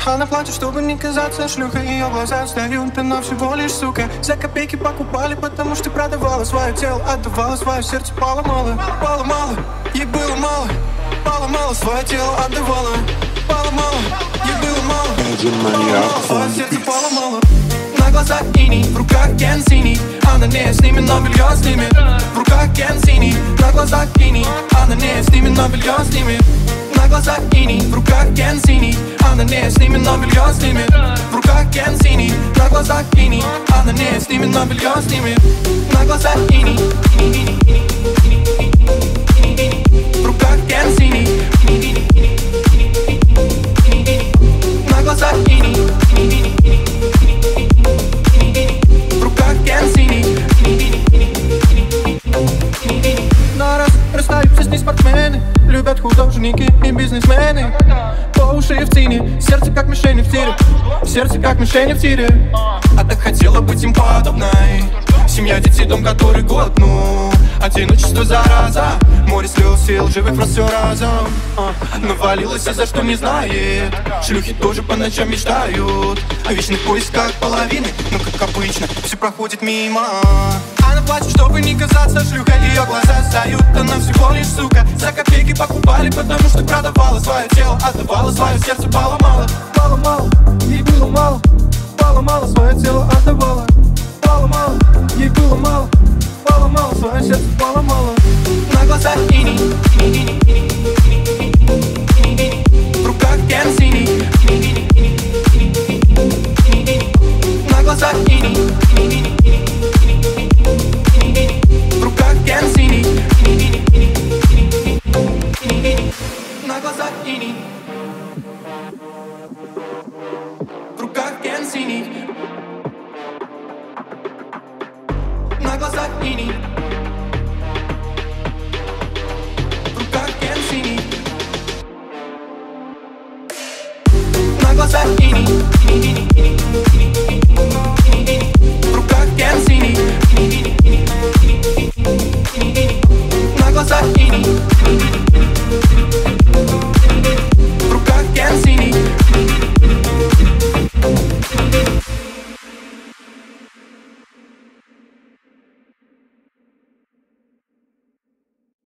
Она платит, чтобы не казаться шлюхой. Ее глаза сдают, но всего лишь сука. За копейки покупали, потому что продавала свое тело, отдавала свое сердце, поломала. Поломала, ей было мало. Поломала, свое тело отдавала. Поломала, ей было мало. Свое сердце поломала. На глазах иней, в руках ген синий. А на ней с ними, но белье снимет. В руках ген синий, на глазах иней. А на ней с ними, но белье снимет. На глазах иней, в руках ген синий. А на ней с ними, но белье снимет. В руках ген синий, на глазах иней. А на ней с ними, но белье снимет. На глазах иней, в руках ген синий. На глазах иней, в руках ген синий. На раз расстаются с ней спортсмены. Любят художники и бизнесмены. По уши в тине, сердце как мишени в тире. Сердце как мишени в тире. А так хотела быть им подобной. Семья, дети, дом, который год, ну одиночество, зараза. Море слез и лживых фраз все разом. Навалилась, за что не знает. Шлюхи тоже по ночам мечтают о вечных поисках половины. Но как обычно, все проходит мимо. Она плачет, чтобы не казаться шлюхой. Ее глаза сдают, она всего лишь сука. За копейки покупали, потому что продавала свое тело, отдавала свое сердце, поломала. Поломала, ей было мало. Поломала, свое тело отдавала. Поломала, ей было мало. Поломала, свое сердце поломала. На глазах иней, в руках ген синий. На глазах иней, в руках ген синий. На глазах иней, в руках ген синий. На глазах иней.